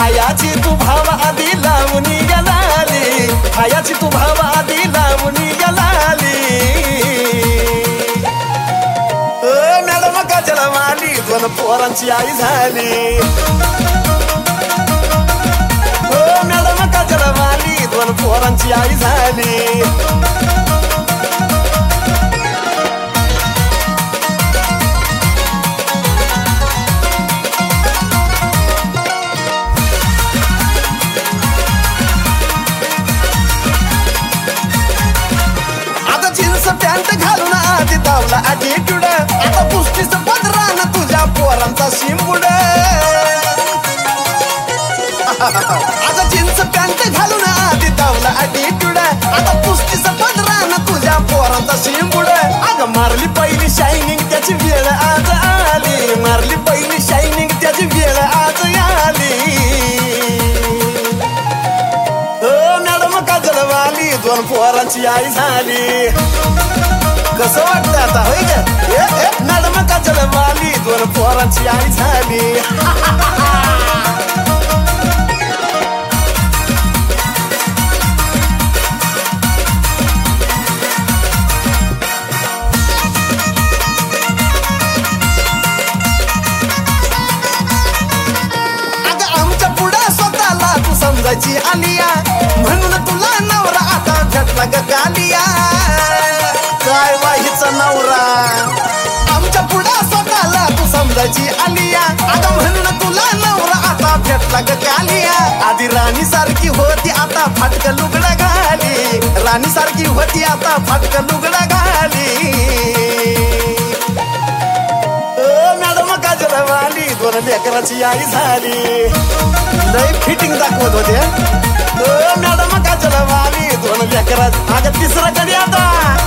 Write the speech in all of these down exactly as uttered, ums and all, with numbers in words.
हायाची तू भाव आधी लावून गेलाली, हायाची तू भाव आधी लावून गेलाली. ओ मॅडम काजल वाली दोन पोरांची आई झाली. ओ मॅडम काजल वाली दोन पोरांची आई झाली. पॅन्ट घालून आधी धावला ॲटिट्यूड, आता पुष्टीच पदरान तुझ्या पोरांचा शिंबूड. आता जीन्स पॅन्ट घालून आधी धावला ॲटिट्यूड, आता पुष्टीच पदरान तुझ्या पोरांचा शिंबूड. अगं मारली पहिली शायनिंग त्याची वेळ आज आली, मारली पहिली शायनिंग त्याची वेळ आज आली. ओ मॅडम काजल वाली दोन पोरांची आई झाली. कसं वाटतं आता होय ग मॅडम काजल वाली दोन पोरांची आई झाली. अगं आमच्या पुढे स्वतःला तू समजायची आलिया, म्हणून तुला नवरा आता भेटला ग गालिया. काय वाहीचा नवरा आमच्या पुढे स्वतःला तू समजायची आलिया, अगं म्हणून तुला नवरा आता भेटला ग गालिया. आधी राणी सारखी होती आता फाटक लुगडा घाली, राणी सारखी होती आता फाटक लुगडा घाली. ओ मॅडम काजल वाली दोन लेकराची आई झाली. लय फिटिंग दाखवत होते. ओ मॅडम काजल वाली दोन लेकराची. अगं तिसरा कधी आता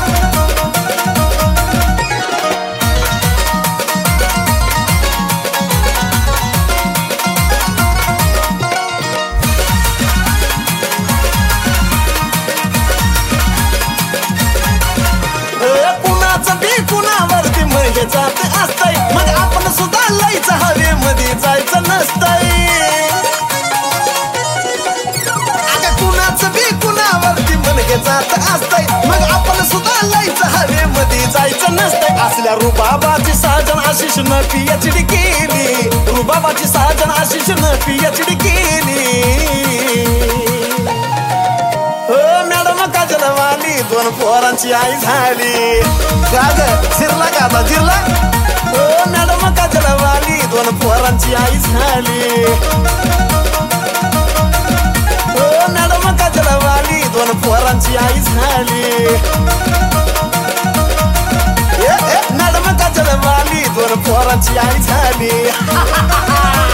कुणावरती म्हणजे जात असतंय, मग आपण सुद्धा लयच हवेमध्ये जायचं नसतंय. अगं कुणाचं बी कुणावरती म्हणजे जात असतंय, मग आपण सुद्धा लयच हवेमध्ये जायचं नसतंय. असल्या रुबाबाची साजन आशिष न पीएचडी केली, रुबाबाची साजन आशिष न पीएचडी केली. काजल वाली दोन पोरांची आई झाली. का ग झिरला का आता झिरला. ओ मॅडम काजल वाली दोन पोरांची आई झाली. ओ मॅडम काजल वाली दोन पोरांची आई झाली. मॅडम काजल वाली दोन पोरांची आई झाली.